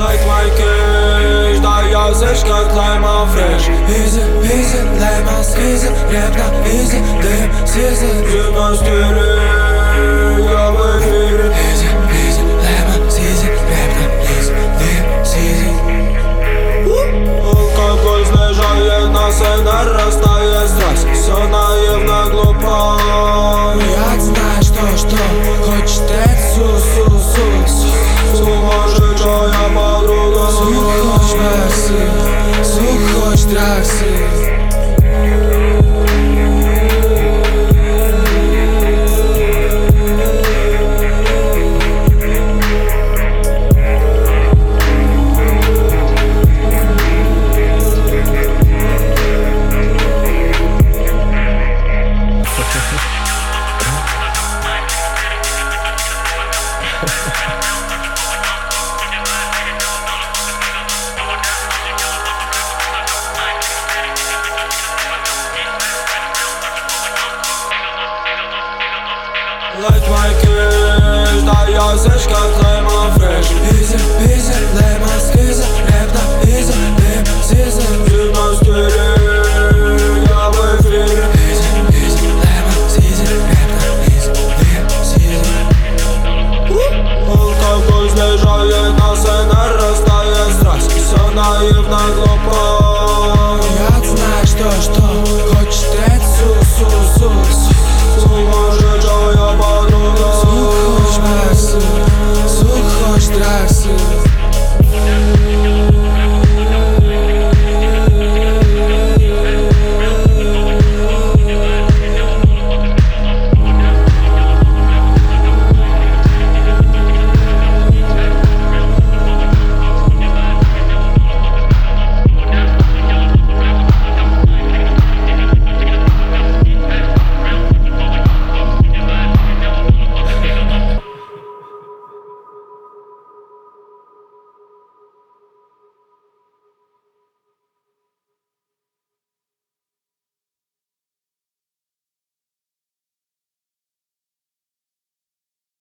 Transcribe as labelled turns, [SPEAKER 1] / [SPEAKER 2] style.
[SPEAKER 1] Light my cage, да язык как лайма фреш.
[SPEAKER 2] Easy, easy, лайма скизы, рэп на easy, дэм сизы.
[SPEAKER 1] Дюна стиле, я в эфире.
[SPEAKER 2] Easy, easy, лайма сизы, рэп на easy, дэм сизы.
[SPEAKER 1] Алкоголь снижает нас и нарастает страсть. Все наивно, глупо.
[SPEAKER 2] Я знаю, что хочет это су-су-су.
[SPEAKER 1] Сумасшедшая подруга.
[SPEAKER 2] Сухоч басы, сухоч драксы.
[SPEAKER 1] Light my cage, да язык как лайма фреш.
[SPEAKER 2] Easy, easy, лайма скизы, рэп на easy, дэм сизы.
[SPEAKER 1] Дюна стиле, я в эфире.
[SPEAKER 2] Easy, easy, лайма сизы, рэп на easy, дэм сизы.
[SPEAKER 1] Алкоголь снижает нас и нарастает страсть. Все наивно,